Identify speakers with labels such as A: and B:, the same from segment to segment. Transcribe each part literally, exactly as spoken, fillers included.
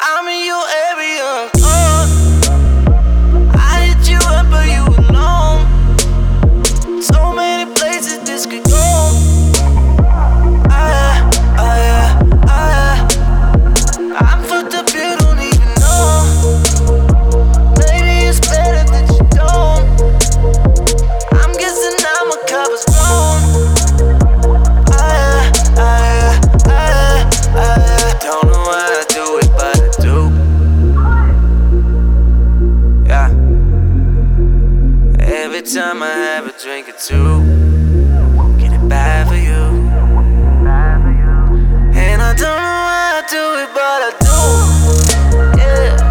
A: I'm in your area. Uh, I hit you up, but you alone. So many places this could go. I, I, I, I'm fucked up, you don't even know. Maybe it's better that you don't. I'm guessing now my cup is blown. I, I, I, I don't know why I do it, but I do. Yeah. Every time I have a drink or two, get it bad for you. And I don't know why I do it, but I do. Yeah.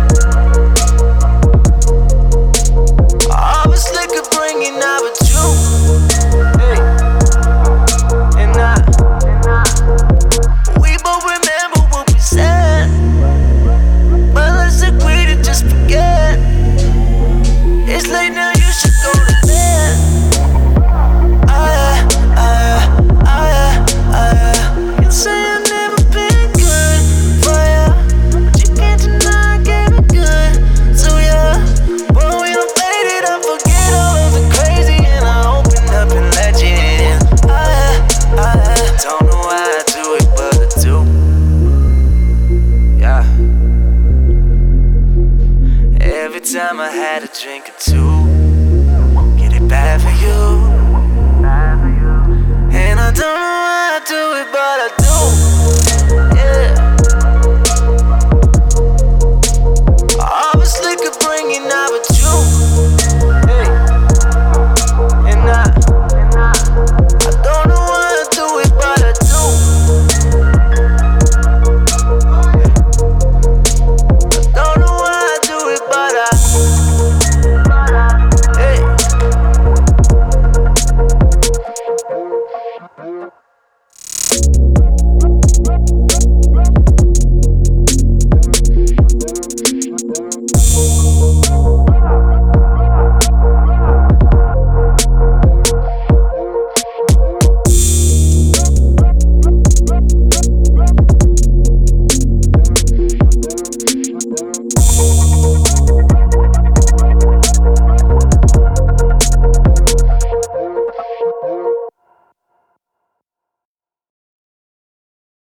A: All this liquor bringing out with you. Hey. And I, we both remember what we said, but let's agree to just forget. It's late now, you should go to bed. I, I, I, I can say I've never been good for ya, but you can't deny I gave it good. So yeah, when we don't fade it, I forget all of the crazy, and I open up and let you in. I, I don't know why I do it, but I do. Yeah. Every time I had a drink or two, get it bad for you. And I don't know why I do it, but I do. Yeah.